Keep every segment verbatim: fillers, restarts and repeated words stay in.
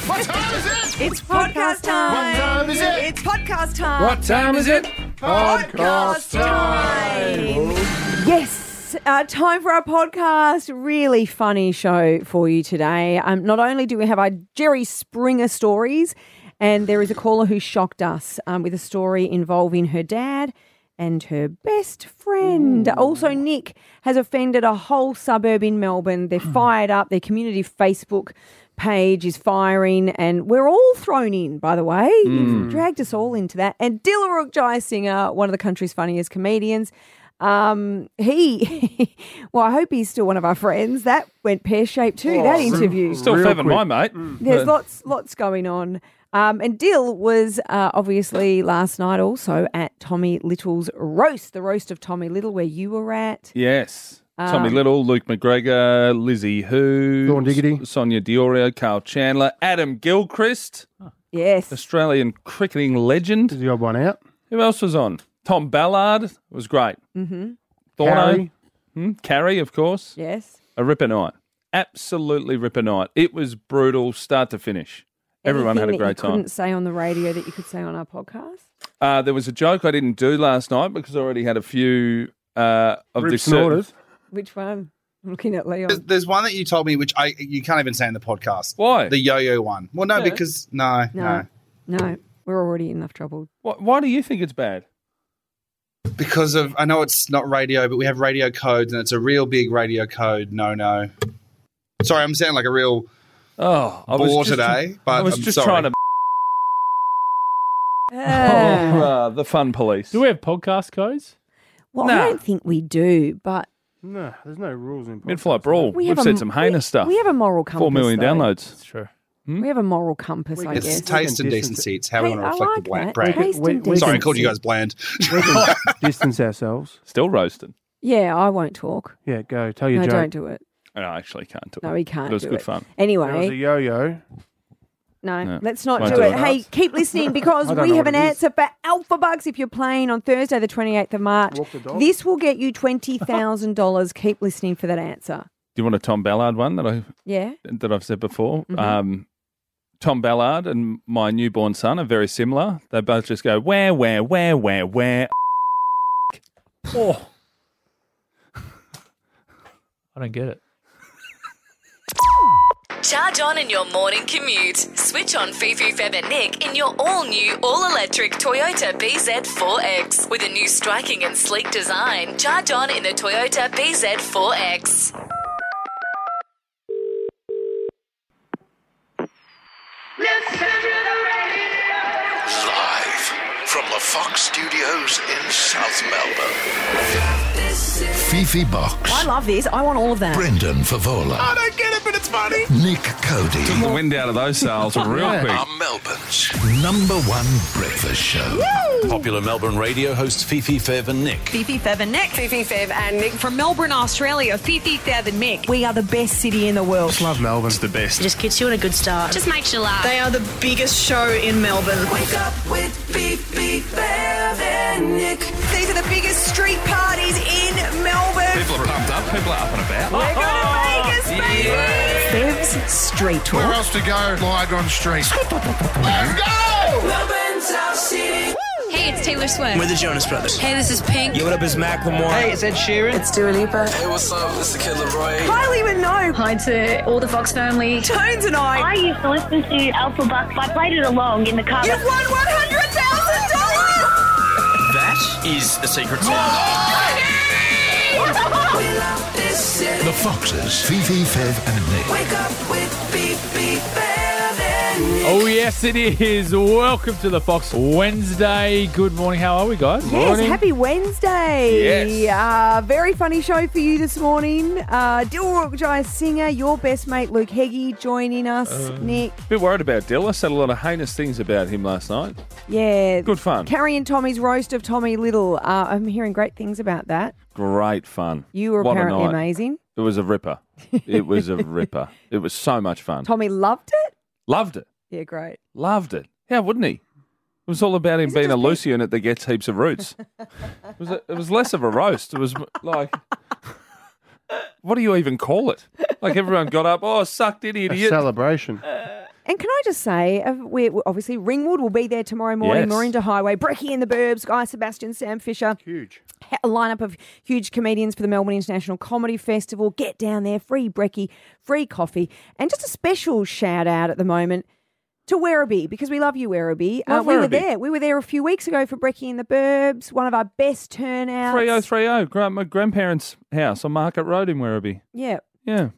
What time is it? It's podcast time. What time is it? It's podcast time. What time is it? Podcast time. Yes, uh, time for our podcast. Really funny show for you today. Um, not only do we have our Jerry Springer stories, and there is a caller who shocked us um, with a story involving her dad and her best friend. Ooh. Also, Nick has offended a whole suburb in Melbourne. They're fired up. Their community Facebook page is firing, and we're all thrown in, by the way. Mm. You've dragged us all into that. And Dilruk Jayasinha, one of the country's funniest comedians, um, he, well, I hope he's still one of our friends. That went pear-shaped too, oh, that interview. Still favouring my mate. Mm. There's lots, lots going on. Um, and Dill was uh, obviously last night also at Tommy Little's roast, the roast of Tommy Little, where you were at. Yes. Um, Tommy Little, Luke McGregor, Lizzie Hu, Dawn Diggity, Sonia Diorio, Carl Chandler, Adam Gilchrist. Oh. Yes. Australian cricketing legend. Is the odd one out? Who else was on? Tom Ballard. It was great. Mm-hmm. Thorno. Hmm? Carrie, of course. Yes. A ripper night. Absolutely ripper night. It was brutal start to finish. Everyone Anything had a great that you time. Couldn't say on the radio that you could say on our podcast? Uh, there was a joke I didn't do last night because I already had a few uh, of Rip this. Certain... Which one? I'm looking at Leon. There's, there's one that you told me which I you can't even say in the podcast. Why? The yo-yo one. Well, no, Yeah. because no, no, No, no, we're already in enough trouble. Why, why do you think it's bad? Because of I know it's not radio, but we have radio codes, and it's a real big radio code. No, no. Sorry, I'm sounding like a real oh I bore was just, today. But I was I'm just sorry. trying to. Uh, Oh, uh, the fun police. Do we have podcast codes? well, Nah. I don't think we do, but No, there's no rules in Mid-flight brawl. we We've have said a, some heinous we, stuff. We have a moral compass. Four million though. downloads. That's true. We have a moral compass, I It's guess. taste and distance- decency. It's how we Hey, want to I reflect like the bland that. brand. Taste We- and we- Sorry, I decency. called you guys bland. We can distance ourselves. Still roasting. Yeah, I won't talk. Yeah, go. Tell your No, joke. don't do it. No, I actually can't do it. No, he can't It was do good it. fun. There was a Anyway, yo-yo. no, No, let's not won't do do it. it. Hey, keep listening because I don't we know have what an it is. answer for Alpha Bucks if you're playing on Thursday, the twenty-eighth of March. Walk the dog. This will get you twenty thousand dollars. Keep listening for that answer. Do you want a Tom Ballard one that I Yeah? that I've said before? Mhm. Um, Tom Ballard and my newborn son are very similar. They both just go where, where, where, where, where. Oh, I don't get it. Charge on in your morning commute. Switch on Fifi, Feb and Nick in your all-new, all-electric Toyota B Z four X. With a new striking and sleek design, charge on in the Toyota B Z four X. Live from the Fox Studios in South Melbourne. Fifi Box. I love this. I want all of that. Brendan Favola. I don't get it, but it's funny. Nick Cody. took the wind out of those sails real quick. Are Melbourne's number one breakfast show. Popular Melbourne radio hosts Fifi, Fev and Nick. Fifi, Fev and Nick. Fifi, Fev and Nick. From Melbourne, Australia, Fifi, Fev and Nick. We are the best city in the world. Just love Melbourne. It's the best. Just gets you on a good start. Just makes you laugh. They are the biggest show in Melbourne. Wake up with Fifi, Fev and Nick. These are the biggest street parties in Melbourne. People are pumped up. People are up and about. We're going to Vegas, baby. Fev's Street Talk. Where else to go? Lygon Street. Let's go! Melbourne's our city. Hey, it's Taylor Swift. We're the Jonas Brothers. Hey, this is Pink. Yo, what up, is Macklemore. Hey, it's Ed Sheeran. It's Dua Lipa. Hey, what's up? It's the Kid Leroy. Kylie Minogue. Hi to all the Fox family. Tones and I. I used to listen to Alpha Bucks. I played it along in the car. You've won one hundred thousand dollars. That is the secret sound. We love this city. The Foxes. Fifi, Fev and Nick. Wake up with Fifi, Fev and Nick. Oh, yes, it is. Welcome to the Fox Wednesday. Good morning. How are we, guys? Yes, Morning. happy Wednesday. Yes. Uh, very funny show for you this morning. Uh, Dilruk Jayasinha, your best mate Luke Heggie joining us. Uh. Nick. Bit worried about Dill. I said a lot of heinous things about him last night. Yeah. Good fun. Carrie and Tommy's roast of Tommy Little. Uh, I'm hearing great things about that. Great fun. You were What a apparently night. amazing. It was a ripper. It was a ripper. It was so much fun. Tommy loved it? Loved it. Yeah, great. Loved it. Yeah, wouldn't he? It was all about him Is it being a just Lucy unit that gets heaps of roots. it, was a, it was less of a roast. It was like, what do you even call it? Like everyone got up, oh, sucked in, A idiot. celebration. And can I just say, uh, we're, we're obviously Ringwood will be there tomorrow morning, Yes. Morinda Highway, Brekkie and the Burbs, Guy Sebastian, Sam Fisher. Huge. A lineup of huge comedians for the Melbourne International Comedy Festival. Get down there, free brekkie, free coffee, and just a special shout out at the moment to Werribee, because we love you, Werribee. Uh, Love we were Werribee. there. We were there a few weeks ago for Brekkie and the Burbs, one of our best turnouts. three oh three oh, gra- my grandparents' house on Market Road in Werribee. Yeah. Yeah.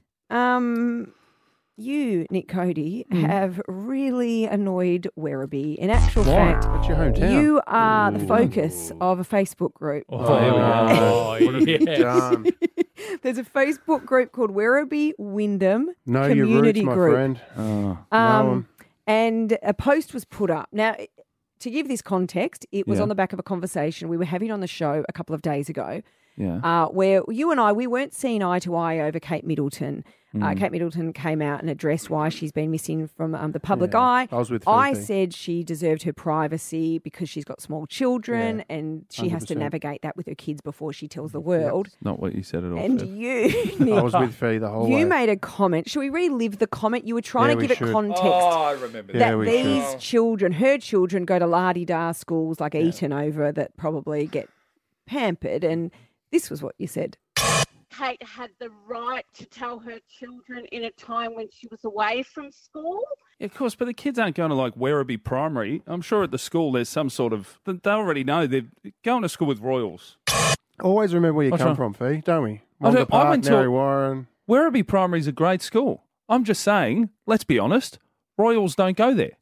Um, you, Nick Cody, Mm. have really annoyed Werribee. In actual Why? fact, That's your hometown. you are the focus of a Facebook group. Oh, here we go. Oh, What have you yes. done? There's a Facebook group called Werribee Wyndham Know your Community roots, my Group. friend. Oh. Know 'em. Um, and a post was put up. Now, to give this context, it was Yeah. on the back of a conversation we were having on the show a couple of days ago, Yeah. uh, where you and I, we weren't seeing eye to eye over Kate Middleton. Mm. Uh, Kate Middleton came out and addressed why she's been missing from um, the public Yeah. eye. I was with I Fifi. said she deserved her privacy because she's got small children Yeah. and she one has hundred to percent. navigate that with her kids before she tells the world. Not what you said at all. And Steph. you, I Nick, was with Fee the whole you way. made a comment. Should we relive the comment? You were trying Yeah, to we give should. it context. Oh, I remember Yeah, that we these should. children, her children, go to la-di-da schools like Eton over that probably get pampered. And this was what you said. Kate had the right to tell her children in a time when she was away from school. Yeah, of course, but the kids aren't going to like Werribee Primary. I'm sure at the school there's some sort of. They already know they're going to school with Royals. Always remember where you What's come wrong? from, Fee, don't we? I Wanda don't- I Park, went to- Mary Warren. Werribee Primary is a great school. I'm just saying, let's be honest, Royals don't go there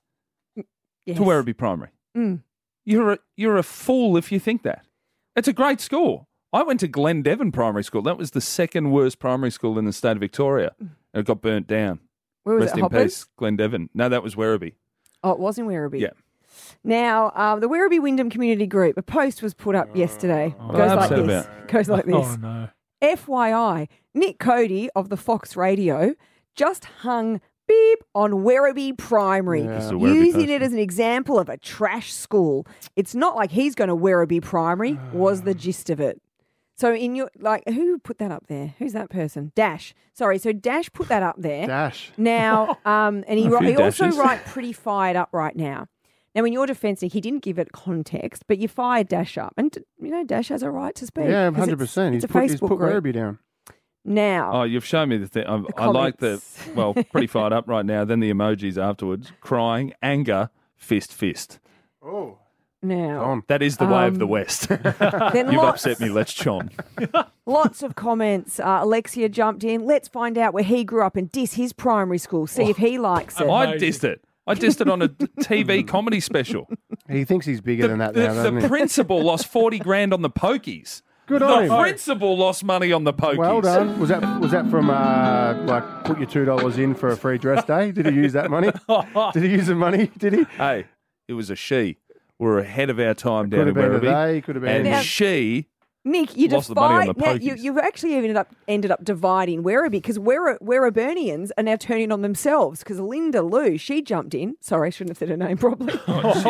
Yes. to Werribee Primary. Mm. You're a, you're a fool if you think that. It's a great school. I went to Glen Devon Primary School. That was the second worst primary school in the state of Victoria. And it got burnt down. Where was Rest it, in Hoppers? peace, Glen Devon. No, that was Werribee. Oh, it was in Werribee. Yeah. Now, um, the Werribee Wyndham Community Group, a post was put up yesterday. what Goes are like they this. upset Goes like this. Oh, no. F Y I, Nick Cody of the Fox Radio just hung beep on Werribee Primary, This is a Werribee using post. it as an example of a trash school. It's not like he's going to Werribee Primary, was the gist of it. So in your, like, who put that up there? Who's that person? Dash. Sorry, so Dash put that up there. Dash. Now, um, and he, A few he also dashes. write pretty fired up right now. Now, in your defence, Nick, he didn't give it context, but you fired Dash up. And, you know, Dash has a right to speak. Yeah, 'cause one hundred it's- percent. It's He's a put, he's Facebook put group. Werribee down. Now, Oh, you've shown me the thing. I, The I like the, comments. well, pretty fired up right now. Then the emojis afterwards. Crying, anger, fist, fist. Oh. now, On. That is the way of the Um, West. then You've lots, upset me. Let's chon. lots of comments. Uh, Alexia jumped in. Let's find out where he grew up and diss his primary school. See if he likes it. I Amazing. dissed it. I dissed it on a T V comedy special. He thinks he's bigger The, than that the- now, doesn't the he? principal lost forty grand on the pokies. Good the on him. principal lost money on the pokies. Well done. Was that was that from uh, like put your two dollars in for a free dress day? Did he use that money? Did he use the money? Did he? Hey, it was a she. We're ahead of our time Could down have in been a Werribee. they. Could have been. And Now- she Nick, you lost the money on divide. the Now, you, pokies. you've actually ended up ended up dividing Werribee because Werri, Werriburnians are now turning on themselves because Linda Lou, she jumped in. Sorry, I shouldn't have said her name properly.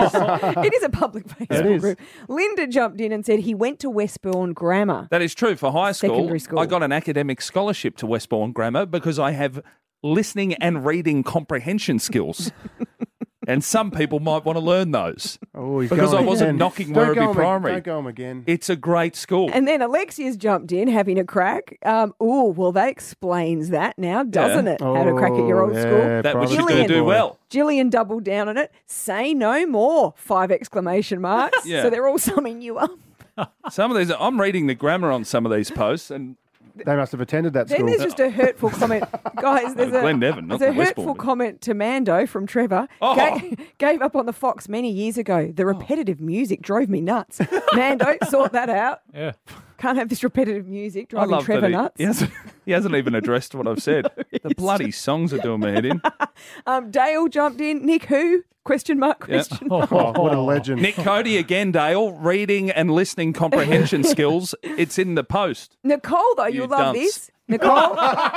It is a public Facebook is. group. Linda jumped in and said he went to Westbourne Grammar. That is true. For high school, Secondary school. I got an academic scholarship to Westbourne Grammar because I have listening and reading comprehension skills. And some people might want to learn those. Oh, he's Because going I wasn't again. knocking Don't go Werribee him, Primary. Don't go him again. It's a great school. And then Alexia's jumped in, having a crack. Um, oh, well, that explains that now, doesn't it? Had a crack at your old Oh, school. yeah, That was private you're going to Gillian. do well. Gillian doubled down on it. Say no more! Five exclamation marks. Yeah. So they're all summing you up. Some of these, I'm reading the grammar on some of these posts, and They must have attended that Then school. there's just a hurtful comment. Guys, there's a, Glen Devon, not there's a the hurtful Westbourne. comment to Mando from Trevor. Oh. Ga- gave up on the Fox many years ago. The repetitive music drove me nuts. Mando, sort that out. Yeah. Can't have this repetitive music I driving love Trevor that he, nuts. he, hasn't, he hasn't even addressed what I've said. The bloody songs are doing my head in. Um, Dale jumped in. Nick who? Question mark, Yeah. question mark. Oh, what a legend. Nick Cody again, Dale. Reading and listening comprehension skills. It's in the post. Nicole, though, You you'll love dunce. this. Nicole. one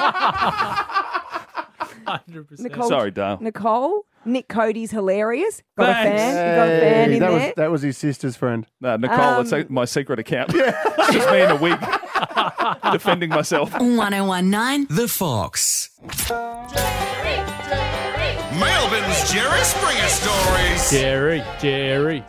hundred percent. Nicole. Sorry, Dale. Nicole. Nick Cody's hilarious. Got Thanks. a fan. You got a fan Hey, in that there. was that was his sister's friend. No, Nicole, Um, it's a, my secret account. It's just me in a wig defending myself. one oh one nine The Fox. Melbourne's Jerry Springer Stories. Jerry, Jerry.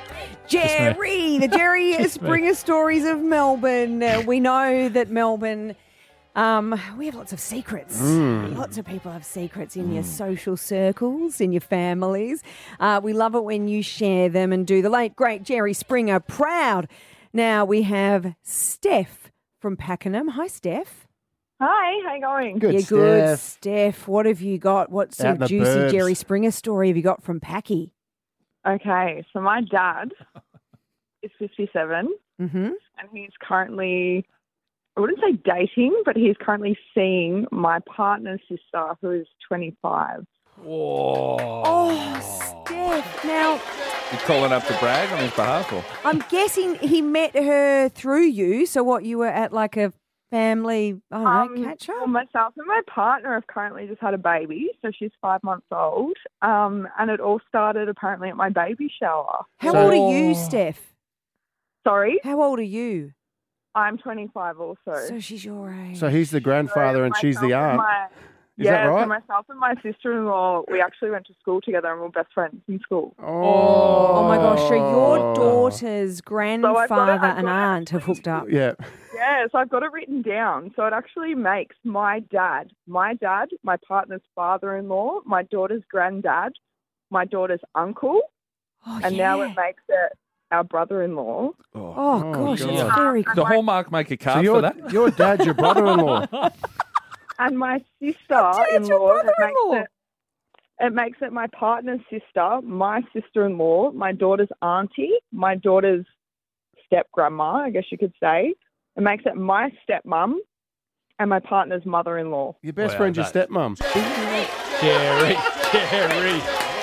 Jerry, the Jerry Just me. Springer Stories of Melbourne. Uh, we know that Melbourne, um, we have lots of secrets. Mm. Lots of people have secrets in your social circles, in your families. Uh, we love it when you share them and do the late, great Jerry Springer proud. Now we have Steph from Pakenham. Hi, Steph. Hi, how you going? Good, You're good, Steph. Steph. What have you got? What sort Out of in the juicy burbs. Jerry Springer story have you got from Packy? Okay, so my dad is fifty-seven Mm-hmm. and he's currently, I wouldn't say dating, but he's currently seeing my partner's sister who is twenty-five. Whoa. Oh, Steph. Now, You calling up to brag on his behalf? Or? I'm guessing he met her through you. So what, you were at like a family, I don't know, Um, catch well, up? myself and my partner have currently just had a baby, so she's five months old. Um, and it all started apparently at my baby shower. How So- old are you, Steph? Sorry, How old are you? I'm twenty-five also. So she's your age. So he's the grandfather So and she's the myself and aunt. my- Is yeah, that right? so myself and my sister-in-law, we actually went to school together and we we're best friends in school. Oh, Oh my gosh, so your daughter's grandfather I've and got it aunt have hooked up. Yeah. Yeah, so I've got it written down. So it actually makes my dad, my dad, my partner's father-in-law, my daughter's granddad, my daughter's uncle, Oh, and yeah. now it makes it our brother-in-law. Oh, gosh, God. it's very The cool. Hallmark make a So card for your, that? your dad's your brother-in-law. And my Dad's sister-in-law, your it makes brother-in-law. it, it makes it my partner's sister, my sister-in-law, my daughter's auntie, my daughter's step-grandma, I guess you could say. It makes it my stepmom and my partner's mother-in-law. Your best Wow, friend's your that's- stepmom. Jerry, Jerry.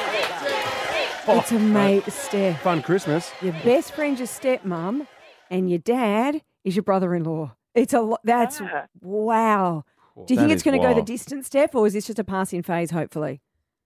It's a mate, Steph. Fun Christmas. Your best friend's your stepmom, and your dad is your brother-in-law. It's a lot. That's Yeah. wow. Do you That think it's is going to go the wild. distance, Steph, or is this just a passing phase? Hopefully.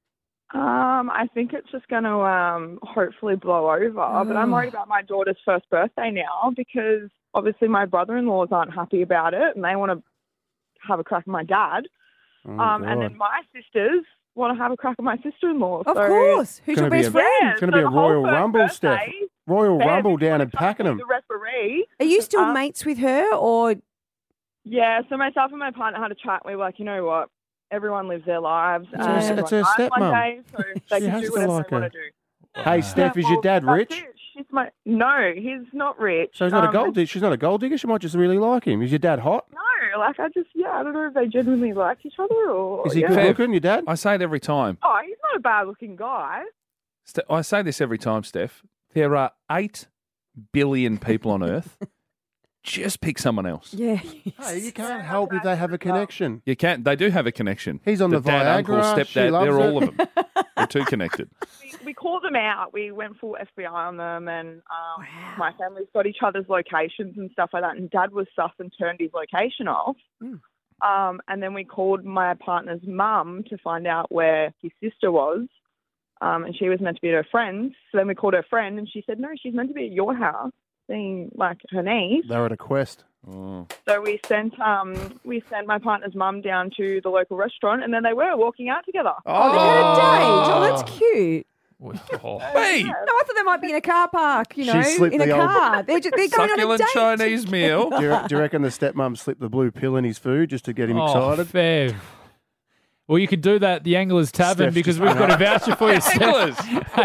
Um, I think it's just going to um, hopefully blow over. But I'm worried about my daughter's first birthday now because obviously my brother-in-laws aren't happy about it and they want to have a crack at my dad. Oh, um, and God. then my sisters want to have a crack at my sister-in-law. Of so, course. Who's Gonna your be best a- friend? Yeah, It's going so to be a the whole Royal first Rumble, Steph. birthday, Royal Bev Rumble is down gonna in come to be Pakenham. The referee. Are you still Um, mates with her, or Yeah, so myself and my partner had a chat. We were like, you know what? Everyone lives their lives. It's and her- everyone it's her dies one stepmum. day, so they She can has do to whatever like they her. want to do. Hey, Steph, is your well, dad that's rich? it. She's my no, he's not rich. So he's not a Um, gold digger. She's not a gold digger. She might just really like him. Is your dad hot? No, like I just yeah, I don't know if they genuinely like each other or Is he yeah. good looking, your dad? I say it every time. Oh, he's not a bad looking guy. Ste- I say this every time, Steph. There are eight billion people on Earth. Just pick someone else. yeah? Hey, you can't help if they have a connection. You can't. They do have a connection. He's on the dad, uncle, Viagra, she stepdad. loves They're it. all of them. They're too connected. We, we called them out. We went full F B I on them, and um, my family's got each other's locations and stuff like that. And Dad was sus and turned his location off. Mm. Um, and then we called my partner's mum to find out where his sister was. Um, and she was meant to be at her friend's. So then we called her friend, and she said, no, she's meant to be at your house, seeing like her niece. They're at a quest. Oh. So we sent um, we sent my partner's mum down to the local restaurant, and then they were walking out together. Oh, they had a date. Oh, that's cute. Oh. Hey, No, I thought they might be in a car park. You She know, slipped in a the old- car. They're, just, they're going on a succulent date. Chinese meal. Do you, do you reckon the stepmom slipped the blue pill in his food just to get him Oh, excited? fair. Well, you could do that at the Angler's Tavern Steph's because just we've got a been voucher for you, Steph.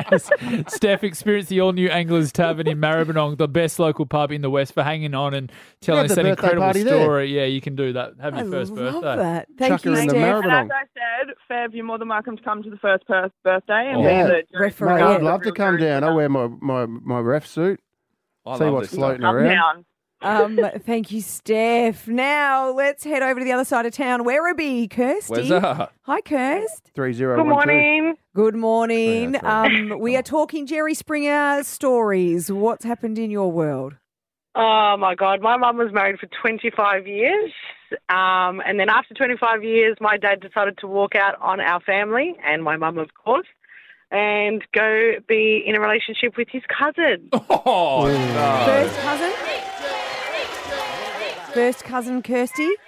Steph, experience the all-new Angler's Tavern in Maribyrnong, the best local pub in the West, for hanging on and telling had us the that birthday incredible party there. story. Yeah, you can do that. Have your I first love birthday. that. Thank Chuck her you, in the Steph. Maribyrnong. And as I said, Fev, you're more than welcome to come to the first per- birthday. And Oh. be Yeah. the Referee. Mate, Yeah. I'd love to come down. I'll wear my, my, my ref suit. I See love what's this floating stuff. Come around. down. Um, thank you, Steph. Now let's head over to the other side of town. Werribee, Kirsty. Where's that? Hi, Kirst. Three zero Good one two. morning. Good morning. Yeah, that's Um, we are talking Jerry Springer stories. What's happened in your world? Oh, my God. My mum was married for twenty-five years. Um, and then after twenty-five years, my dad decided to walk out on our family and my mum, of course, and go be in a relationship with his cousin. Oh, no. First cousin? First cousin, Kirsty?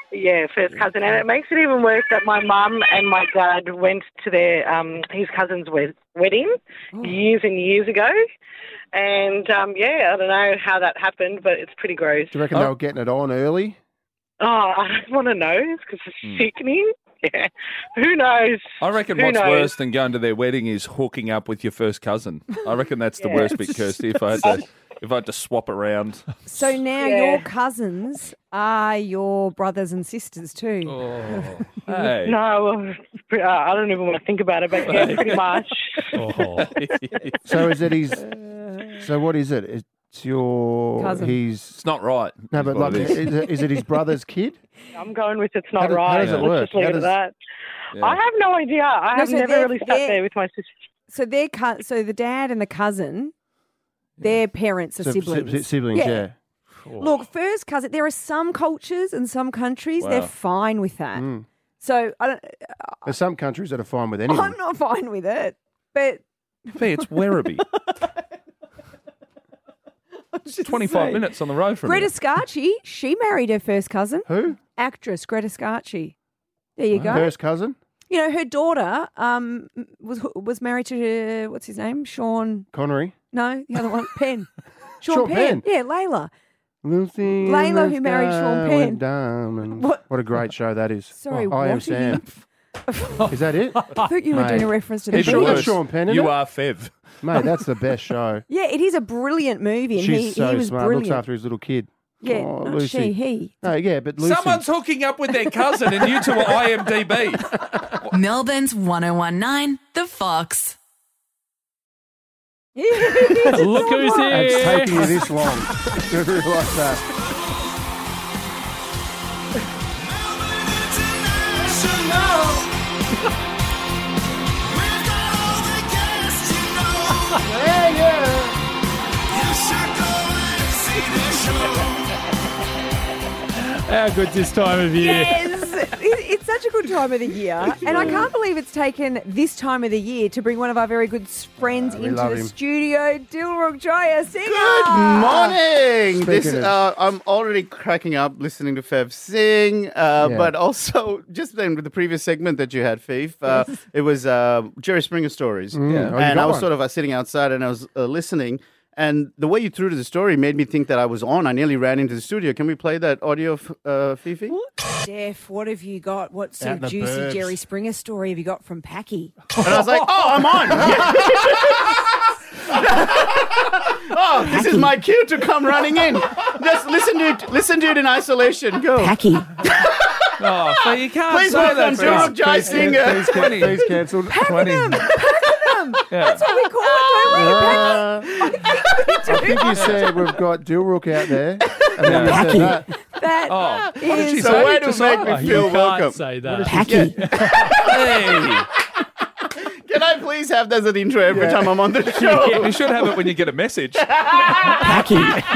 Yeah, first cousin. And it makes it even worse that my mum and my dad went to their um, his cousin's wed- wedding Oh. years and years ago. And, um, yeah, I don't know how that happened, but it's pretty gross. Do you reckon they were getting it on early? Oh, I don't want to know because it's sickening. Yeah. Who knows? I reckon Who what's knows? worse than going to their wedding is hooking up with your first cousin. I reckon that's the Yeah. worst bit, Kirsty, if I had to if I had to swap around. So now Yeah. your cousins are your brothers and sisters too. Oh, hey. No, well, it's pretty- uh, I don't even want to think about it, but yeah, pretty much. Oh. So is it his? So what is it? It's your Cousin. He's It's not right. no, is but what like, it is. is it, is it his brother's kid? I'm going with it's How not does- how right. does it Let's work? just leave How it does- at that. Yeah. I have no idea. I No, have so never they're- really sat they're- there with my sister. So their cu- so the dad and the cousin, their parents are So- si- siblings. si- siblings, yeah. Look, first cousin. There are some cultures and some countries they're Wow. fine with that. Mm. So I don't, There's some countries that are fine with anything. I'm not fine with it, but Hey, it's Werribee. It's twenty-five saying. minutes on the road from Greta here. Scacchi, she married her first cousin, Who? actress Greta Scacchi. There you go. First cousin? You know, her daughter um, was was married to, uh, what's his name? Sean, Connery? no, the other one, Penn. Sean, Sean Penn. Penn. Yeah, Layla. Lucy in Layla, the who married sky Sean with Penn. diamonds. What? What a great show that is. Sorry, I what am are Sam. Is that it? I thought you were Mate. doing a reference to the He's Even sure movie. that's worse, Sean Penn, isn't you it? are Fev. Mate, that's the best show. Yeah, it is a brilliant movie, and She's he, so he was smart. brilliant. Looks after his little kid. yeah, Oh, not Lucy. she, he. No, yeah, but Lucy. Someone's hooking up with their cousin and you two are I M D B. Melbourne's one oh one nine, The Fox. Look who's It's here. taking you this long. Never realised that. How good's this time of year? Yes, it- it's such a good time of the year, and I can't believe it's taken this time of the year to bring one of our very good friends we into love the him. studio, Dilruk Joya, singer. Good morning. This, Speaking of- uh, I'm already cracking up listening to Fev sing, uh, Yeah. but also just then with the previous segment that you had, Fev, uh, it was uh, Jerry Springer stories, Mm. Oh, you and got I was one. sort of uh, sitting outside and I was uh, listening. And the way you threw to the story made me think that I was on. I nearly ran into the studio. Can we play that audio, f- uh, Fifi? Steph, what have you got? What sort Out of in the juicy burbs. Jerry Springer story have you got from Packy? And I was like, oh, I'm on. Oh, this is my cue to come running in. Just listen to it, listen to it in isolation. Go. Packy. Oh, so you can't Please say welcome that. Dilruk Joy Please, Singer. please, please, please cancelled. twenty. That's what we call it, don't we? Uh, I think you said we've got Dilruk out there. And then you said that. That Oh, what did she is- So say? way to Just make like- me Oh, feel you welcome. can't say that. Packy. Hey, Can I please have that as an intro every Yeah. time I'm on the show? you should have it when you get a message. Packy.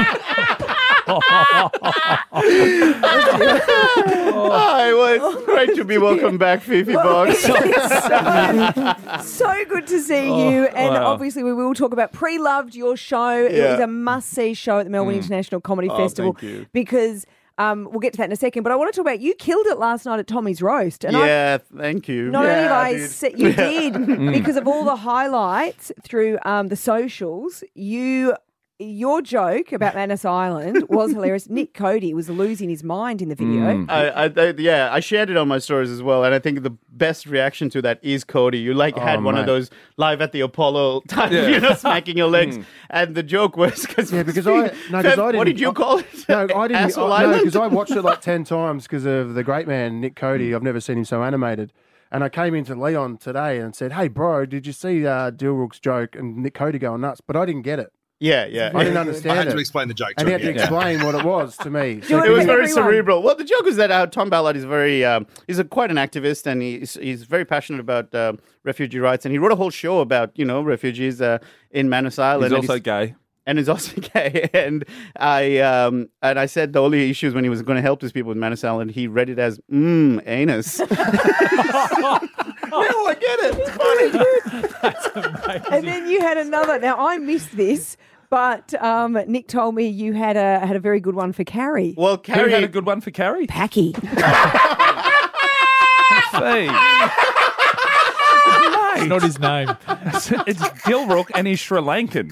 Oh, well, it's great to be welcome back, Fifi Box. so, so good to see you. And wow. obviously, we will talk about Pre-Loved, your show. It Yeah. is a must-see show at the Melbourne International Comedy Oh, Festival thank you. because um, we'll get to that in a second. But I want to talk about, you killed it last night at Tommy's Roast. And I Yeah, thank you. Not only have Yeah, I dude. se- you did because of all the highlights through um, the socials. You, your joke about Manus Island was hilarious. Nick Cody was losing his mind in the video. I, I, I, yeah, I shared it on my stories as well, and I think the best reaction to that is Cody. You like had Oh, one of mate. those live at the Apollo type, Yeah. you know, smacking your legs, and the joke was because Yeah, because I- no, 'cause I what didn't- did you call it? No, I didn't. Asshole I, no, Island? because I watched it like ten times because of the great man Nick Cody. I've never seen him so animated. And I came into Leon today and said, "Hey, bro, did you see uh, Dilruk's joke and Nick Cody going nuts?" But I didn't get it. Yeah, yeah. I didn't understand I had it. to explain the joke to and he had him. to yeah. explain what it was to me. you It was Everyone. very cerebral. Well, the joke is that uh, Tom Ballard is very, um, he's a, quite an activist, and he's he's very passionate about um refugee rights, and he wrote a whole show about you know refugees uh, in Manus Island. He's and also gay. and is also gay. And I um, and I said the only issues when he was going to help these people with Manus Island, he read it as mmm anus. No, I get it. It's funny. And then you had another. Now, I missed this, But um, Nick told me you had a had a very good one for Carrie. Well, Who Carrie had a good one for Carrie? Packy. Fee. It's not his name. It's, it's Gilrook and he's Sri Lankan.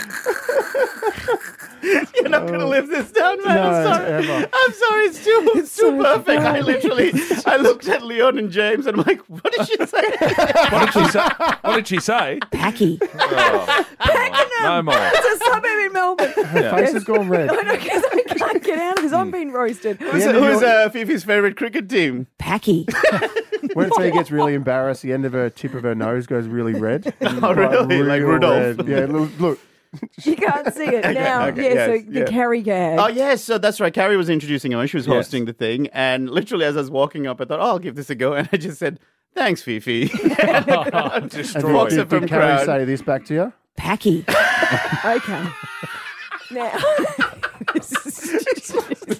You're not going to live this down, man. No, I'm sorry. ever. I'm sorry. It's too, it's too perfect. I literally, I looked at Leon and James and I'm like, what did she say? What did she say? What did she say? Packy. Oh, no more. It's a suburb in Melbourne. Her face has gone red. I know, because I can't get out because I'm being roasted. Who's, who's uh, Fifi's favourite cricket team? Packy. When she gets really embarrassed, the end of her tip of her nose goes really red. Oh, really? Like real Rudolph? red. Yeah, look. look. You can't see it now. okay, yeah, yes, so the yeah. Carrie gag. Oh, yes. So that's right. Carrie was introducing her when she was Yes. hosting the thing. And literally, as I was walking up, I thought, oh, I'll give this a go. And I just said, thanks, Fifi. And Walks did, up from did Carrie crowd. say this back to you? Packy. Okay. Now. This is-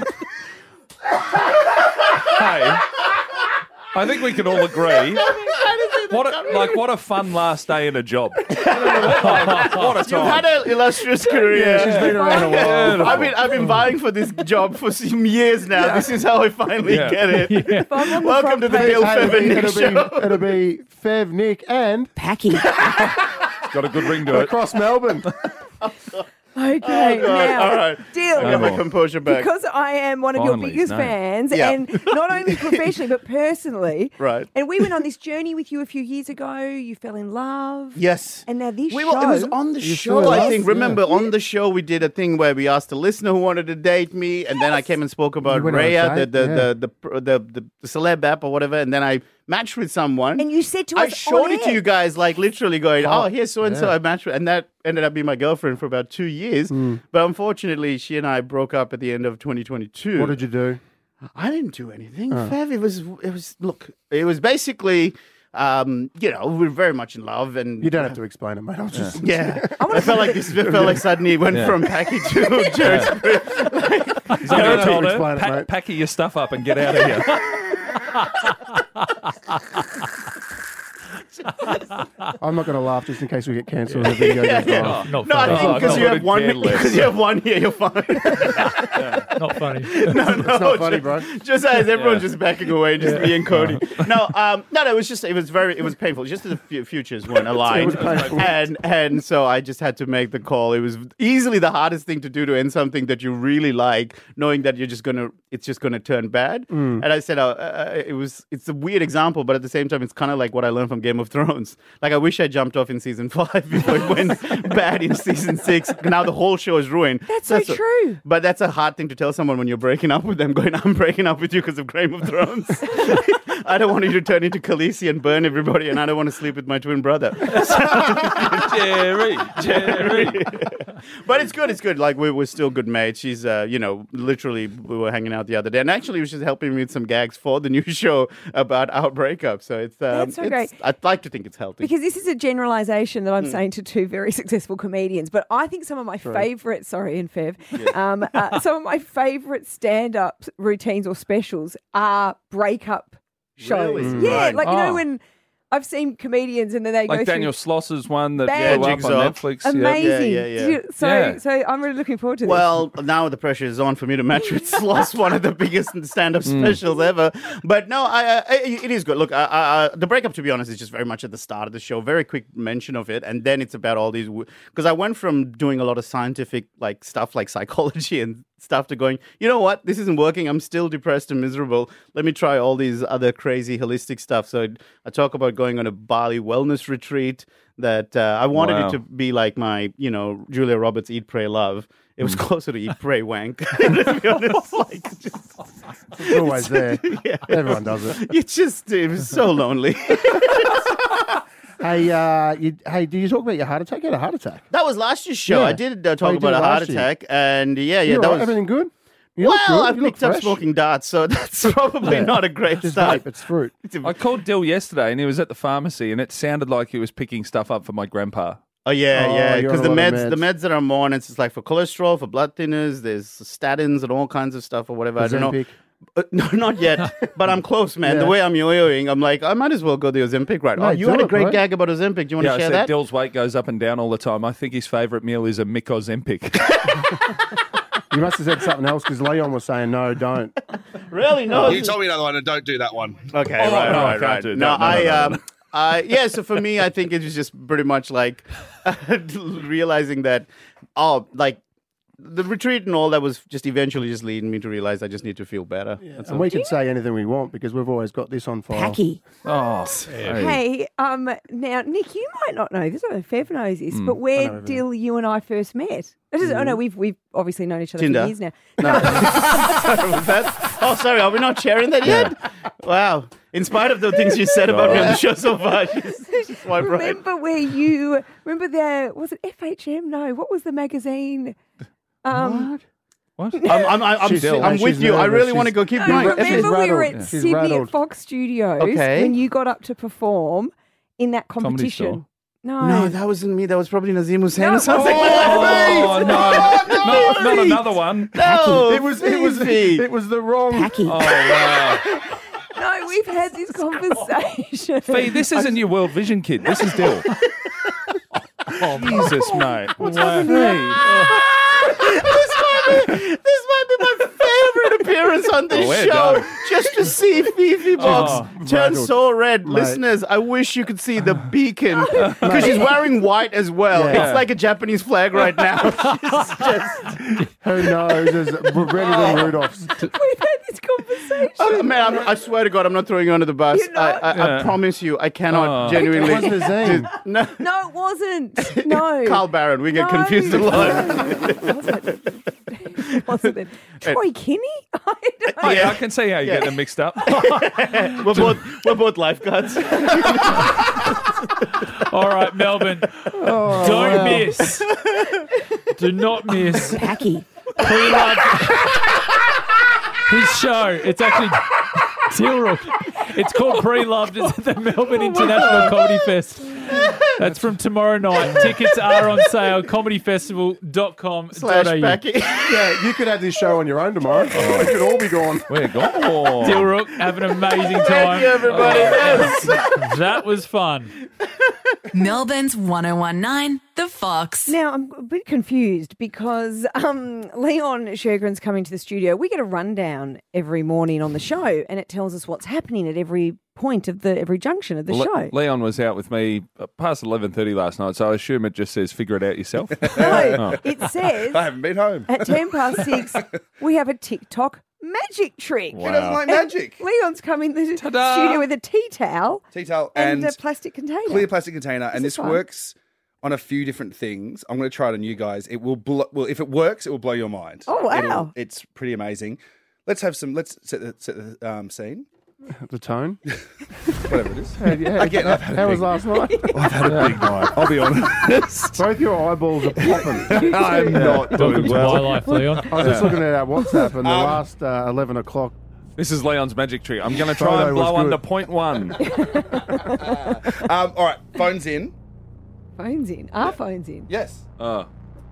Hey, I think we can all agree. What a, like what a fun last day in a job. What a You've time. had an illustrious career. Yeah, she's been around a while. I've been I've been vying for this job for some years now. This is how I finally Yeah. get it. If I'm on the Welcome front to the page- Bill Hey, Fev and Nick it'll, show. be, it'll be Fev, Nick, and Packy. Got a good ring to it. across Melbourne. Okay, Oh, God. now, All right. deal. I got my composure back. Because I am one of your Finally, biggest no. fans, Yeah. and not only professionally but personally. Right. And we went on this journey with you a few years ago. You fell in love. Yes. And now this We show. were, it was on the You show, fell in I love? think. Remember, Yeah. on the show, we did a thing where we asked a listener who wanted to date me, and then I came and spoke about You went on a Raya, the date? the, Yeah. the, the, the, the, the celeb app or whatever, and then I matched with someone. And you said to I us showed on it to air. you guys, like literally going, oh, Oh, here's so and so yeah. I matched with, and that ended up being my girlfriend for about two years. But unfortunately, she and I broke up at the end of twenty twenty-two. What did you do? I didn't do anything, Fev. It was, it was. Look, it was basically, um, you know, we were very much in love, and You don't have to explain it, mate. I was just. yeah, I felt like this. It felt like suddenly it went Yeah. from Packy to Jerry Springer. Is that what I told her? Explain it, Pack, mate. pack your stuff up and get out of here. I'm not going to laugh just in case we get cancelled and the video goes Oh, off. not No, I funny. think Oh, because I you have couldn't one, care less. because you have one here, you're fine. Not funny. no, no, It's not funny, bro. Just as everyone's Yeah. just backing away, just me and Cody. No, um, no, no. It was just, it was very, it was painful. Just the fu- futures weren't aligned, It was painful. and and so I just had to make the call. It was easily the hardest thing to do to end something that you really like, knowing that you're just gonna, it's just gonna turn bad. And I said, uh, uh, it was, it's a weird example, but at the same time, it's kind of like what I learned from Game of Thrones. Like I wish I jumped off in season five before it went bad in season six. Now the whole show is ruined. That's so a- true. But that's a hard thing to tell someone when you're breaking up with them, going, I'm breaking up with you because of Game of Thrones. I don't want you to turn into Khaleesi and burn everybody, and I don't want to sleep with my twin brother. Jerry, Jerry. But it's good, it's good. Like, we we're still good mates. She's, uh, you know, literally, we were hanging out the other day, and actually, she was helping me with some gags for the new show about our breakup. So it's, um, That's so it's- great. I'd like to think it's healthy. Because this is a generalisation that Hmm. I'm saying to two very successful comedians, but I think some of my favourite, sorry, and Fev, um, uh, some of my favourite stand-up routines or specials are breakup shows. Really? Mm. Yeah, Right. like you know Oh. when I've seen comedians and then they Like go Daniel through Sloss's one that Bang. blew up Jigsaw. on Netflix. yeah. amazing. Yeah, yeah, yeah. Do you- So, Yeah. so I'm really looking forward to this. Well, now the pressure is on for me to match with Sloss, one of the biggest stand-up specials ever. But no, I, I, it is good. Look, I, I, the breakup, to be honest, is just very much at the start of the show. Very quick mention of it, and then it's about all these. Because I went from doing a lot of scientific like stuff, like psychology and stuff, to going, you know what, this isn't working. I'm still depressed and miserable. Let me try all these other crazy holistic stuff. So I talk about going on a Bali wellness retreat. That uh, I wanted Wow. it to be like my, you know, Julia Roberts' Eat, Pray, Love. It was closer to Eat, Pray, Wank. Let's be honest. Like, just, It's always there. yeah. Everyone does it. It just, it was so lonely. Hey, uh, you, hey, did you talk about your heart attack? You had a heart attack. That was last year's show. Yeah. I did uh, talk Oh, you did about it a heart last year. attack. And yeah, yeah, You that all right? was. Everything good? You look Well, good. I've You look picked up fresh. smoking darts, so that's probably Yeah. not a great Just start. vape, it's fruit. I called Dill yesterday and he was at the pharmacy and it sounded like he was picking stuff up for my grandpa. Oh yeah, Oh, yeah. you're Because on the a lot meds, of the meds. meds that I'm on, it's just like for cholesterol, for blood thinners. There's statins and all kinds of stuff or whatever. I don't know. Ozempic. Uh, no, not yet, but I'm close, man. Yeah. The way I'm yo-yoing, I'm like, I might as well go the Ozempic, right? Mate, oh, you do had a it, great mate. gag about Ozempic. Do you want Yeah, to I share said that? Dill's weight goes up and down all the time. I think his favourite meal is a Mick Ozempic. You must have said something else because Leon was saying no, don't. Really? No. You told me another one and don't do that one. Okay, Oh, right, no, I right, can't right. do No, that. No, I, no, no, um, uh, yeah. So for me, I think it was just pretty much like realizing that, oh, like the retreat and all that was just eventually just leading me to realize I just need to feel better. That's And all. we can say anything we want because we've always got this on file. Packy. Oh, Hey, um, now Nick, you might not know this. I don't know if Fev knows this, Mm. but I know where everything. Dill, you and I first met? It is, Oh no, we've we've obviously known each other Tinder. for years now. Was that? Oh, sorry. Are we not sharing that yet? Wow. In spite of the things you said about me on the show so far, she's, she's swiped right. Remember where you remember the was it F H M? No, what was the magazine? Um, What? I'm, I'm, I'm, I'm, She's- I'm she's with you. I nervous. really want to She's- go. Keep no, going. remember She's we were rattled. at Yeah. She's Sydney rattled. at Fox Studios Okay. when you got up to perform in that Comedy competition. Store. No, No, that wasn't me. That was probably Nazim Hussain No. or something. Oh, no. Not, not Fee. another one. No, It was it was Fee. it was the wrong. Packy. Oh, wow. No, we've had this conversation. Fee, this isn't your World Vision kid. This is Dill. Oh, Jesus, mate. What's happening? this, might be, this might be my favorite appearance on this Oh, we're show. done. Just to see Fifi Box Oh, turn rattled. so red. Mate. Listeners, I wish you could see the beacon because she's wearing white as well. Yeah. It's like a Japanese flag right now. She's just, Who knows? It's redder than Rudolph's. We've had this conversation. oh, man, I'm, I swear to God, I'm not throwing you under the bus. You're I, not? I, I Yeah. promise you, I cannot Oh. genuinely. It wasn't Nazim. Just- no, No, it wasn't. No. Carl Barron. We get No, confused a lot. no, it wasn't. It wasn't it? Troy Kinney? I don't Oh, yeah, I can see how you get them mixed up. we're both we're both lifeguards. All right, Melbourne. Oh, Don't wow. miss. Do not miss Packy. Pre-Love. His show. It's actually Tilrook. It's called Pre-Loved. It's at the Melbourne International Comedy Fest. That's from tomorrow night. Tickets are on sale. comedy festival dot com dot Slash a u. Becky. Yeah, you could have this show on your own tomorrow. We could all be gone. We're gone. Tilrook, have an amazing time. Thank you, everybody. That was fun. Melbourne's one oh one nine, The Fox. Now, I'm a bit confused because um, Leon Shergren's coming to the studio. We get a rundown every morning on the show and it tells us what's happening at every point of the every junction of the Le- show. Leon was out with me uh, past eleven thirty last night, so I assume it just says figure it out yourself. No, it says I haven't been home. at ten past six, we have a TikTok magic trick. Who doesn't like And magic? Leon's coming to the Ta-da. studio with a tea towel Tea towel and, and, a plastic container. clear plastic container, and This this is fun. works on a few different things. I'm going to try it on you guys. It will, blo- well, if it works, it will blow your mind. Oh, wow. It'll- it's pretty amazing. Let's have some. Let's set the, set the um, scene. The tone. Whatever it is. Yeah, Again, I've had a How was big- last night? I've had a big night. I'll be honest. Both your eyeballs are popping. I'm not Welcome doing to well. my life, Leon. I was just looking at our WhatsApp and the Um, last uh, eleven o'clock. This is Leon's magic trick. I'm going to try Photo and was blow good. under point one. Um, all right, phone's in. Phone's in. Our phone's in. Yes. Oh.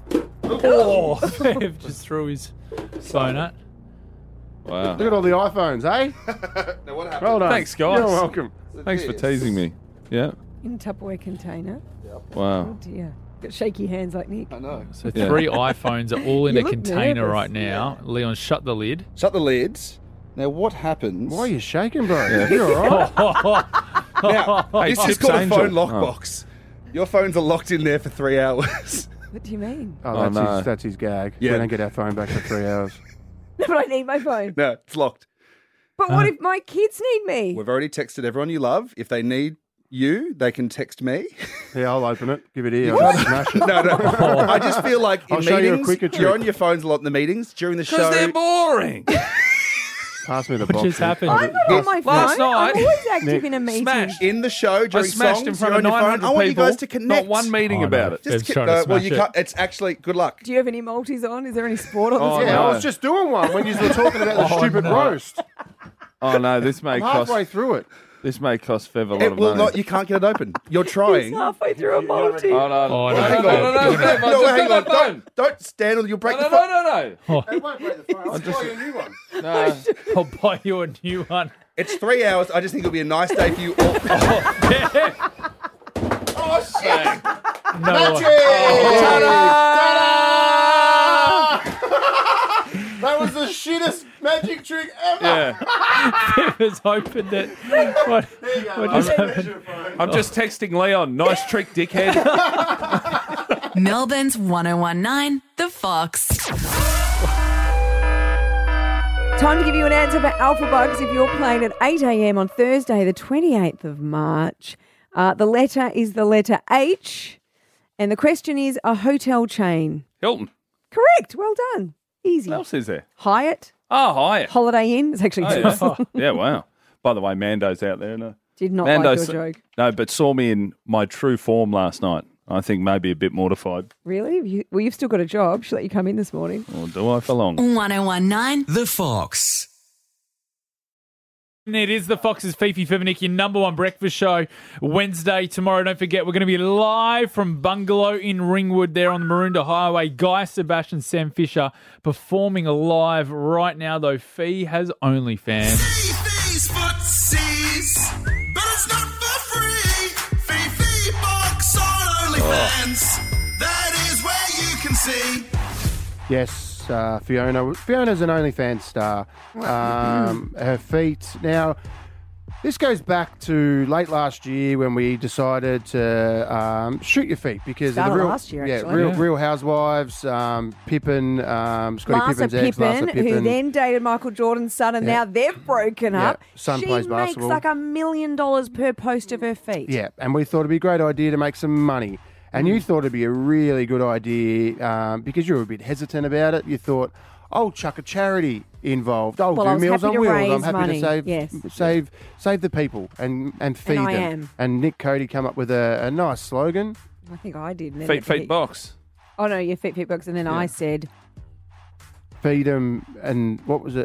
Oh, Bev just threw his phone at. Wow. Look at all the iPhones, eh? Now what happened? Well done. Thanks, guys. You're welcome. Thanks for teasing me. Yeah. In a Tupperware container. Wow. Oh dear. Got shaky hands like Nick. I know. So Yeah. three iPhones are all in You a look container nervous. right now. Leon, shut the lid. Shut the lids. Now what happens? Why are you shaking, bro? You're all right. Now, Hey, this is Chips called Angel. a phone lockbox. Your phones are locked in there for three hours. What do you mean? Oh, Oh, that's, no. his, that's his gag. Yeah. We don't get our phone back for three hours. No, but I need my phone. No, it's locked. But what if my kids need me? We've already texted everyone you love. If they need you, they can text me. Yeah, I'll open it. Give it here. I'll smash it. No, no. I just feel like in I'll show you a meetings, quicker you're trick. on your phones a lot in the meetings during the show. Because they're boring. Pass me the What box. just Nick. happened? I'm not on my phone. Last night- I'm always active Nick, in a meeting. Smashed. in the show I during smashed songs, in front you're of on your nine phone. hundred I want you people. guys to connect. Not one meeting Oh, no. about it. Bev's Just trying to uh, well, smash you it. can't. It's actually good luck. Do you have any multis on? Is there any sport on Oh, the Yeah, no. I was just doing one when you were talking about the Oh, stupid no. roast. Oh, no, this may I'm cost... halfway through it. This may cost Fev a lot It of will money. not. You can't get it open. You're trying. Halfway through a multi. Hold on. Oh, no. Hang on. No, no, no, Fev, I No, just hang got on. that phone. Don't, don't stand on. You'll break No, the no, phone. no, no, no. It won't break the phone. I'll buy you a new one. No. I'll buy you a new one. It's three hours. I just think it'll be a nice day for you all. Oh, shit. No. Magic! That was the shittest magic trick ever. Yeah. Fev has opened it. What, what just happened? I'm just texting Leon. Nice trick, dickhead. Melbourne's one oh one nine, The Fox. Time to give you an answer for Alpha Bucks if you're playing at eight a.m. on Thursday, the twenty-eighth of March. Uh, the letter is the letter H, and the question is a hotel chain. Hilton. Correct. Well done. Easy. What else is there? Hyatt. Oh, Hyatt. Holiday Inn. It's actually Oh, yeah. Yeah, wow. By the way, Mando's out there. No. Did not Mando's, like your joke. No, but saw me in my true form last night. I think maybe a bit mortified. Really? Have you, well, you've still got a job. She'll let you come in this morning. Or do I for long? one oh one nine, The Fox. It is the Fox's Fifi Fevenik, your number one breakfast show. Wednesday, tomorrow, don't forget, we're going to be live from Bungalow in Ringwood there on the Maroondah Highway. Guy Sebastian, Sam Fisher performing live right now, though. Fee has OnlyFans. Fifi's footsies, but it's not for free. Fifi Box on OnlyFans. That is where you can see. Yes, uh, Fiona. Fiona's an OnlyFans star. Um, her feet. Now, this goes back to late last year when we decided to um, shoot your feet because Started of the real, last year, yeah, actually. real, Yeah. Real Housewives, um, Pippen, um, Scottie Larsa Pippen's ex, Pippen, Larsa Pippen. who then dated Michael Jordan's son, and Yeah. now they've broken Yeah. up. Son she plays makes basketball. like a million dollars per post of her feet. Yeah, and we thought it'd be a great idea to make some money. And you thought it'd be a really good idea um, because you were a bit hesitant about it. You thought, I'll chuck a charity involved. I'll Well, I do was Meals happy on to Wheels. raise I'm happy money, to save yes. save save the people and, and feed I them. am. And Nick Cody come up with a, a nice slogan. I think I did. and then Feet, it- feet, box. Oh, no, your feet, feet box. And then I said, Feed them and what was it?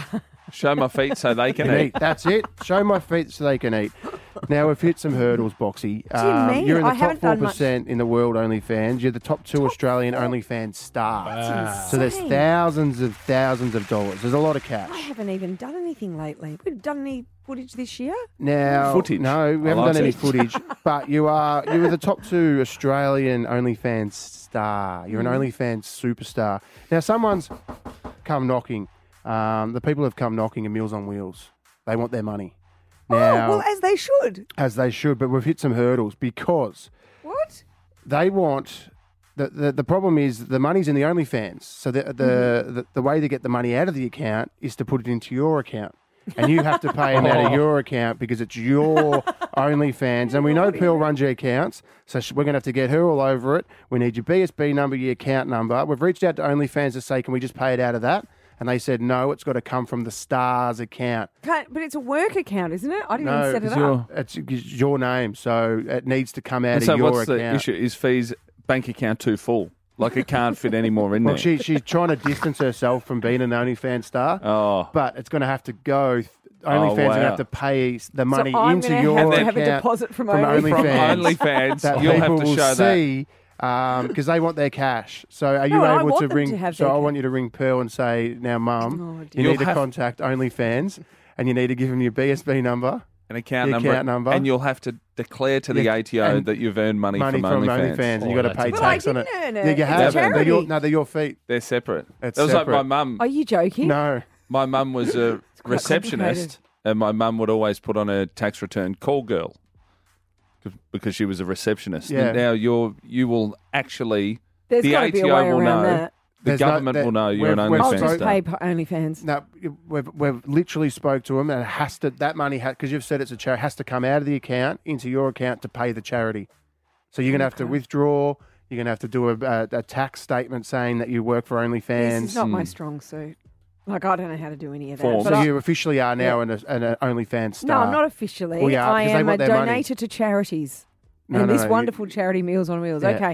Show my feet so they can Can eat. eat. That's it. Show my feet so they can eat. Now we've hit some hurdles, Boxy. What do you mean? You're in the I top haven't four done much. percent in the world OnlyFans. You're the top two Australian OnlyFans stars. That's So there's insane. thousands of thousands of dollars. There's a lot of I cash. haven't even done anything lately. We've done any footage this year? Now, Footage. No, we I haven't like done any it. footage. But you are you were the top two Australian OnlyFans star. You're an Mm. OnlyFans superstar. Now someone's come knocking. Um, the people have come knocking at Meals on Wheels. They want their money. Now, Oh, well, as they should. as they should, but we've hit some hurdles because What? they want the, the the problem is the money's in the OnlyFans. So the the, Mm-hmm. the the way to get the money out of the account is to put it into your account. And you have to pay them out of your account because it's your OnlyFans. And we know Pearl runs your accounts, so sh- we're going to have to get her all over it. We need your B S B number, your account number. We've reached out to OnlyFans to say, can we just pay it out of that? And they said, no, it's got to come from the Stars account. Can't, but it's a work account, isn't it? I didn't No, even set it it's up. your, it's, it's your name, so it needs to come out And so of your what's the account. issue? Is Fee's bank account too full? Like it can't fit any more in Well, there? she, she's trying to distance herself from being an OnlyFans star, oh. but it's going to have to go. Oh, OnlyFans wow. going to have to pay the money so I'm into gonna your have to account have a deposit from, from OnlyFans. From OnlyFans. OnlyFans, that you'll people have to will show that. see because they want their cash. So are you No, I able want to them ring? to have so their I ca- want you to ring Pearl and say, "Now, Mum, Oh, you dear. need You'll to have- contact OnlyFans, and you need to give them your B S B number, An account Your number, account number. and you'll have to declare to the Yeah, A T O and that you've earned money, money from, from OnlyFans. OnlyFans, and Oh, you got to that's pay a- Well, I tax on it. didn't earn it. Yeah, you It's a have. They're charity. your, no, they're your feet. They're separate. It's That was like my separate. mum. Are you joking? No, My mum was a quite receptionist, complicated. and my mum would always put on her tax return "call girl" 'cause- because she was a receptionist. Yeah. And now you're you will actually There's the got to be a A T O way will around know. that. The There's no- government that- will know you're an we've- we've I'll OnlyFans just star. pay p- OnlyFans. no, we've we've literally spoke to them, and it has to that money because you've said it's a charity has to come out of the account into your account to pay the charity. So you're going to have to Okay. withdraw. You're going to have to do a, a, a tax statement saying that you work for OnlyFans. This is not my strong suit. Like, I don't know how to do any of that. Form. But So I- you officially are now an, an, an OnlyFans no, star. I'm not officially. Well, yeah, I 'cause they am a want their money. donator to charities. No, and no, this no, you- wonderful charity, Meals on Wheels. Yeah. Okay.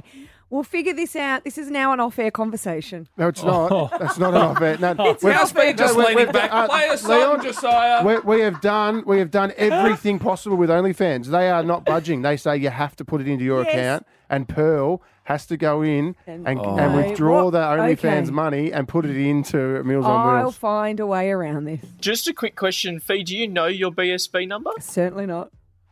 We'll figure this out. This is now an off-air conversation. No, it's not. That's not an off-air. No, It's we've- House being just we- leaning we've- back. uh, Play a song, Leon, Josiah. We, we have done. We have done everything possible with OnlyFans. They are not budging. They say you have to put it into your Yes. account, and Pearl has to go in and, and, Oh. withdraw What? the OnlyFans Okay. money and put it into Meals on I'll Wheels. find a way around this. Just a quick question, Fee. Do you know your B S B number? Certainly not.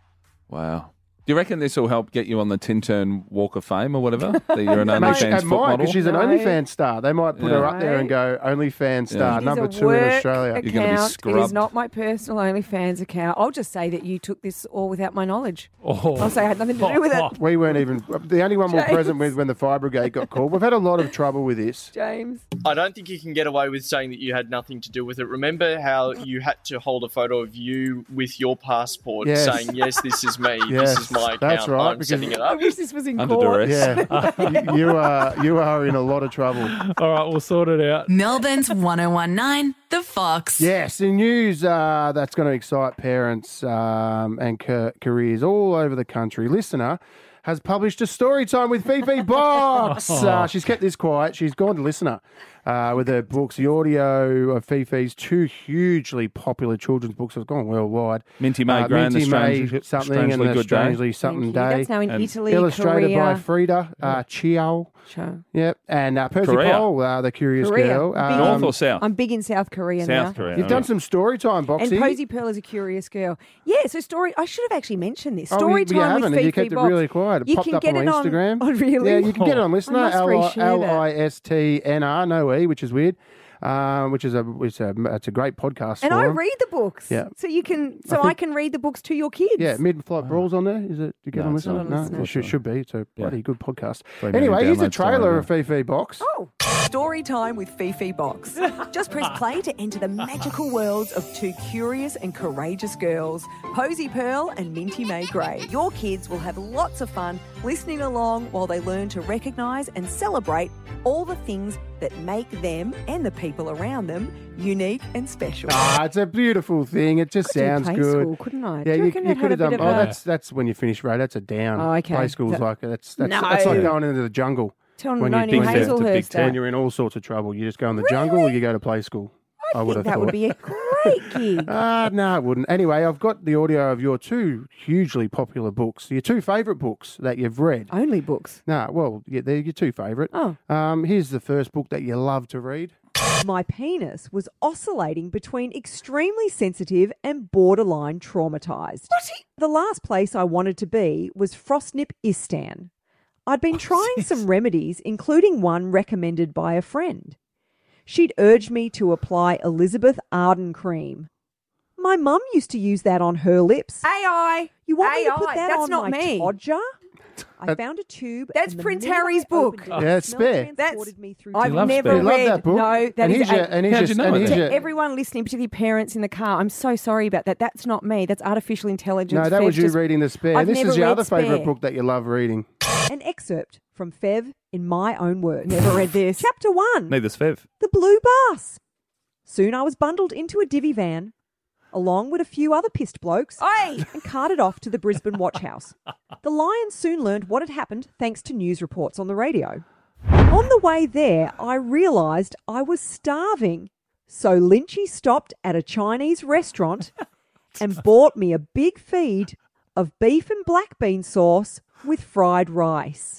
Wow. Do you reckon this will help get you on the Tintern Walk of Fame or whatever? That you're an It OnlyFans foot might, model? because she's an No. OnlyFans star. They might put Yeah. her up there and go OnlyFans star, It is number a two in work Australia. You're gonna be account. It is scrubbed. not my personal OnlyFans account. I'll just say that you took this all without my knowledge. Oh. I'll say I had nothing to do with it. We weren't even the only one we were James. present with when the fire brigade got called. We've had a lot of trouble with this. James. I don't think you can get away with saying that you had nothing to do with it. Remember how you had to hold a photo of you with your passport Yes. saying, yes, this is me, Yes, this is my account, that's right, I'm because- setting it I up. wish this was in Under court. duress. Yeah, you, you are you are in a lot of trouble. All right, we'll sort it out. Melbourne's one oh one nine, The Fox. Yes, in news uh, that's going to excite parents um, and ca- careers all over the country. Listener has published a story time with Fifi Box. Uh, she's kept this quiet. She's gone to Listener uh, with her books. The audio of Fifi's two hugely popular children's books have gone worldwide. Minty May Uh, Gray and the Minty May Strange- something Strangely and the Good Day. Strangely Something Thank you. Day. That's now in And Italy, Illustrated Korea. by Frida uh, Chiao. Sure. Yep, and uh, Percy Korea. Cole, uh, the Curious Korea. Girl. Big Um, North or South? I'm big in South Korea now. South Korea. You've done some story time, Boxy. And Posy Pearl is a curious girl. Yeah, so story. I should have actually mentioned this. Oh, Story you, you time haven't. with You Fifi kept it Box. really quiet. It You popped can up get on it my on Instagram. Oh, really? Yeah, you can get it on Listener. I must L reshare that. I S T N R, no E, which is weird. Um, which is a it's a it's a great podcast. And for I 'em. read the books. Yeah. So you can. So I I, think- can read the books to your kids. Yeah, Mid-Flight Brawls on there. Is it? Do you get No, on it's Listener? not on No, Listener. it should, should be. It's a bloody good podcast. Three million Anyway, here's a downloads trailer tomorrow. of Fifi Box. Oh. Story time with Fifi Box. Just press play to enter the magical worlds of two curious and courageous girls, Posy Pearl and Minty May Gray. Your kids will have lots of fun listening along while they learn to recognise and celebrate all the things that make them and the people around them unique and special. Ah, it's a beautiful thing. It just Could do sounds play good. school, couldn't I? Do Yeah, you you, reckon you it had could a have bit done. of Oh, a- that's that's when you finish radio. That's a down. Oh, okay. Play school's That- like that's that's No. that's like going into the jungle. Tell when Noni you- when you- Hazelhurst when that. you're in all sorts of trouble. You just go in the jungle or you go to play school. I, would have That thought. would be a great gig. Ah, no, it wouldn't. Anyway, I've got the audio of your two hugely popular books, your two favourite books that you've read. Only books. No, well, yeah, they're your two favourite. Oh. Um, here's the first book that you love to read. My penis was oscillating between extremely sensitive and borderline traumatized. What? The last place I wanted to be was Frostnip-istan. I'd been trying some remedies, including one recommended by a friend. She'd urged me to apply Elizabeth Arden cream. My mum used to use that on her lips. A I. You want me to A I, put that that's on not my me. todger? I That- found a tube. That's and the Prince minute Harry's I book. opened it, Yeah, it's smell spare. transported me through I've to- love never Spare. You love read. that book? No, that and is here's a- your, and here's How'd your, you know and that? here's To your- everyone listening, particularly parents in the car, I'm so sorry about that. That's not me. That's artificial intelligence. No, that Fev's was you just- reading the Spare. I've This never is your read other favourite Spare. book that you love reading. An excerpt from Fev in my own words. Never read this. Chapter one. Neither's Fev. The Blue Bus. Soon I was bundled into a divvy van, along with a few other pissed blokes, Oi! and carted off to the Brisbane Watch House. The Lions soon learned what had happened thanks to news reports on the radio. On the way there, I realised I was starving. So Lynchy stopped at a Chinese restaurant and bought me a big feed of beef and black bean sauce with fried rice.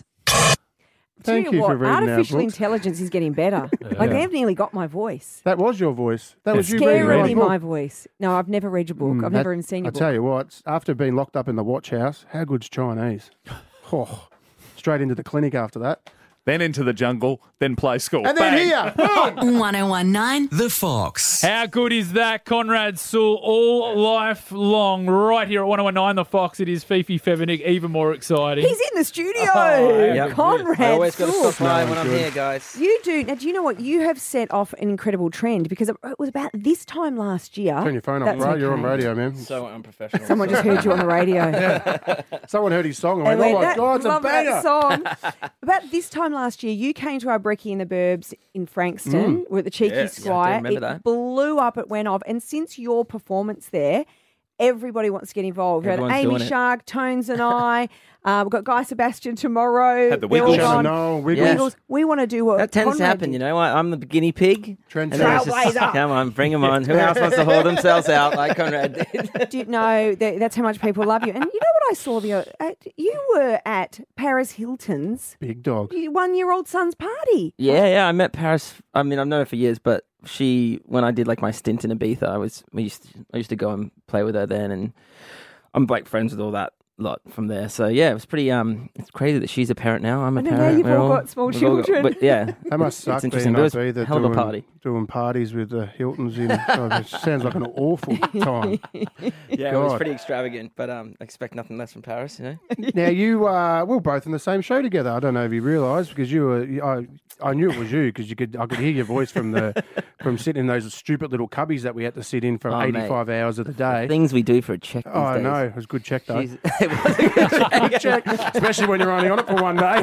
Thank Tell you what, for reading our artificial books. intelligence is getting better. Like they've nearly got my voice. That was your voice. That was you reading Scarily my book. my voice. No, I've never read your book. Mm, I've that- never even seen your I book. tell you what, after being locked up in the watch house, how good's Chinese? Oh, straight into the clinic after that. Then into the jungle, then play school. And then Bang. here, boom! one oh one nine. The Fox. How good is that? Conrad Sewell, all life long, right here at one oh one nine The Fox. It is Fifi Fevenik, even more exciting. He's in the studio. yeah. Conrad. I always got to Sewell. stop by when I'm here, guys. You do. Now, do you know what? You have set off an incredible trend because it was about this time last year. Turn your phone off, That's bro. You're on okay. radio, man. So unprofessional. Someone just heard you on the radio. Someone heard his song and And went, oh went, my "That- God, it's a love banger. that song. About this time last year, you came to our brekkie in the Burbs in Frankston. We're at the Cheeky Yes. Yeah, I do Squire. remember it that. blew up. It went off. And since your performance there, Everybody wants to get involved. We've got Everyone's Amy doing it. Shark, Tones and I. Uh, we've got Guy Sebastian tomorrow. Had the They're all Wiggles. gone. No, Wiggles. Wiggles. We want to do what That tends to Conrad happen, did. you know. I, I'm the guinea pig. Trend And then it's Trailblazer. just, come on, bring them on. Who else wants to haul themselves out like Conrad did? Do you know that, that's how much people love you? And you know what I saw the other? Uh, you were at Paris Hilton's Big dog. one-year-old son's party. Yeah, yeah. I met Paris. I mean, I've known her for years, but she, when I did like my stint in Ibiza, I was, we used to, I used to go and play with her then, and I'm like friends with all that lot from there. So yeah, it was pretty. Um, it's crazy that she's a parent now. I'm a I know, parent. now you've We're all got small we've all got- children. but yeah, That must it's suck interesting. being It was up either hell of a doing, party. doing parties with the Hiltons in. Oh, it sounds like an awful time. Yeah, it was God. pretty extravagant, but um, I expect nothing less from Paris, you know. Now you uh, we were both in the same show together. I don't know if you realised because you were. I, I knew it was you because you could. I could hear your voice from the from sitting in those stupid little cubbies that we had to sit in for Oh, mate. eighty-five hours of the day. Things we do for a check these Oh, I days. know. It was good check though. Jeez. It was a good check. Good check, especially when you're only on it for one day.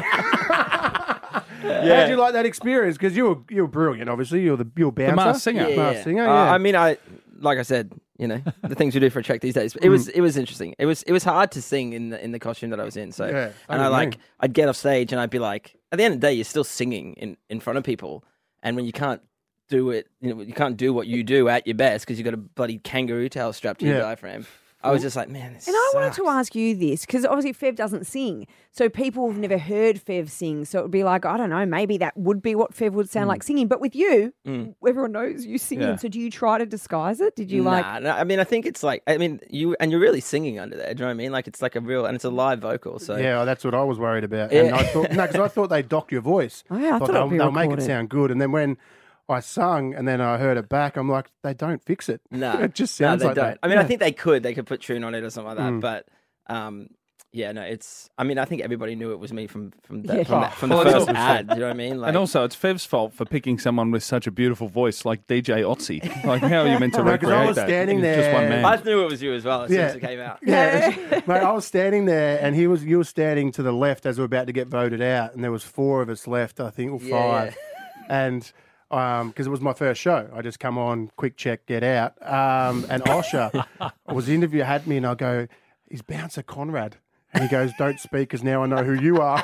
How'd you like that experience? Because you were you were brilliant. Obviously, you're the you're bouncer, Masked Singer. Yeah, Masked yeah. Singer. Uh, Yeah. I mean, I like I said, you know, the things we do for a check these days. It was it was interesting. It was it was hard to sing in the in the costume that I was in. So Yeah, and I I know. like I'd get off stage and I'd be like, at the end of the day, you're still singing in, in front of people, and when you can't do it, you know, you can't do what you do at your best because you've got a bloody kangaroo tail strapped to your Yeah. diaphragm. I was just like, man, this And I wanted sucks. to ask you this because obviously Fev doesn't sing, so people have never heard Fev sing. So it would be like, I don't know, maybe that would be what Fev would sound like singing. But with you, Mm. everyone knows you singing. Yeah. So do you try to disguise it? Did you like? Nah, no, I mean, I think it's like, I mean, you and you're really singing under there. Do you know what I mean? Like it's like a real, and it's a live vocal. So Yeah, well, that's what I was worried about. Yeah. And I thought no, because I thought they docked your voice. Oh, yeah, I thought they'll, it'd be they'll make it recorded. sound good. And then when I sung and then I heard it back, I'm like, they don't fix it. No, it just no, sounds they like don't. that. I mean, I Yeah. think they could. They could put tune on it or something like that. Mm. But um, yeah, no, it's. I mean, I think everybody knew it was me from from that, Yeah. from, that, from the Well, it's first all- ad. Do you know what I mean? Like, And also, it's Fev's fault for picking someone with such a beautiful voice like D J Otzi. Like, how are you meant to No, 'cause I recreate was that? standing He's just one there- man. I knew it was you as well as Yeah. soon as it came out. Yeah, mate, I was standing there, and he was. You were standing to the left as we were about to get voted out, and there was four of us left, I think, or Yeah. five, and um, because it was my first show, I just come on, quick check, get out, um, and Osher was interview had me, and I go, "Is Bouncer Conrad?" And he goes, "Don't speak, because now I know who you are."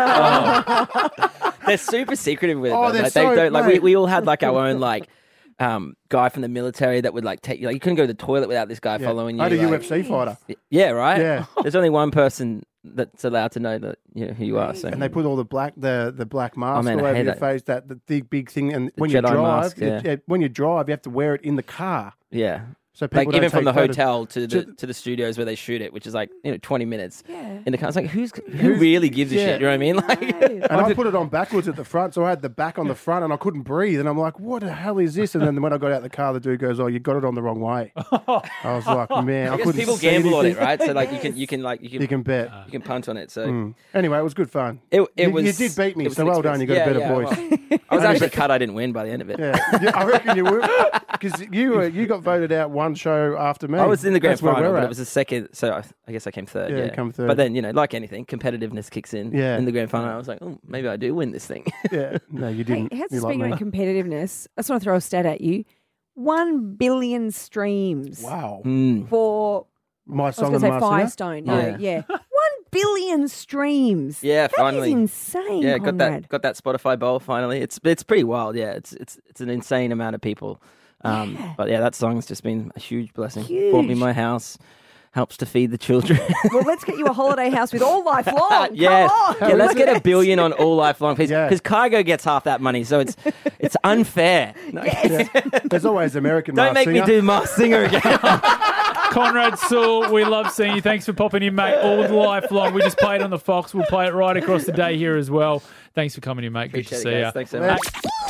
They're super secretive with it. Oh, though. they're like, so- they don't, like we, mate. we all had like our own like um, guy from the military that would like take you. Like you couldn't go to the toilet without this guy Yeah. following you. I had a like- U F C fighter, Yeah, right. Yeah. There's only one person that's allowed to know that you know who you are. So and they put all the black the the black mask Oh, man, all I over hate your that. face. That the big big thing, and The when you Jedi drive, mask, yeah. it- when you drive, you have to wear it in the car. yeah. So people Like don't even from take the photos. hotel to the To- to the studios where they shoot it, which is like you know twenty minutes Yeah. in the car. It's like who's who Who's- really gives a yeah. shit? You know what I mean? Like And I put it on backwards at the front, so I had the back on the front, and I couldn't breathe. And I'm like, "What the hell is this?" And then when I got out of the car, the dude goes, "Oh, you got it on the wrong way." I was like, "Man, I, I guess couldn't people see gamble on it, anything." right? So like you can you can like you can You can bet. you can punt on it. So Mm. Anyway, it was good fun. it it you, was you did beat me, it was so an well done. You got experience. a better Yeah, voice. yeah, well, I was actually cut. I didn't win by the end of it. Yeah, Yeah, I reckon you would, because you were, you got voted out one show after me. I was in the grand That's where final, we're but at. it was the second. So I, I guess I came third. Yeah, Yeah, you come third. But then you know, like anything, competitiveness kicks in. Yeah. In the grand final, I was like, oh, maybe I do win this thing. Yeah, no, you Hey, didn't. how's you like speaking me. of competitiveness? I just want to throw a stat at you: one billion streams. Wow. Mm. For My I was song going of to say Marcia? Firestone. No, Yeah. yeah, one billion streams. Yeah, That finally. is insane. Yeah, got Conrad. that got that Spotify bowl finally. It's it's pretty wild. Yeah, it's it's it's an insane amount of people. Um, Yeah. But yeah, that song's just been a huge blessing. Bought me Huge. my house, helps to feed the children. Well, let's get you a holiday house with all life long. yeah, Come on. yeah. Let's get a billion on all lifelong, please, Yeah. because Kygo gets half that money, so it's it's unfair. No, Yeah. There's always American. Don't Masked make me Singer. do Masked Singer again. Conrad Sewell, we love seeing you. Thanks for popping in, mate. All life long. We just played on the Fox. We'll play it right across the day here as well. Thanks for coming in, mate. Good to Appreciate see it, you. guys. Thanks so much.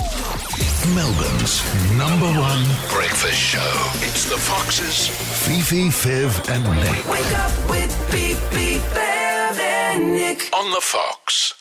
Melbourne's number one breakfast show. It's the Foxes, Fifi, Fev, and Nick. Wake up with Beep Beep Bev and Nick. On the Fox.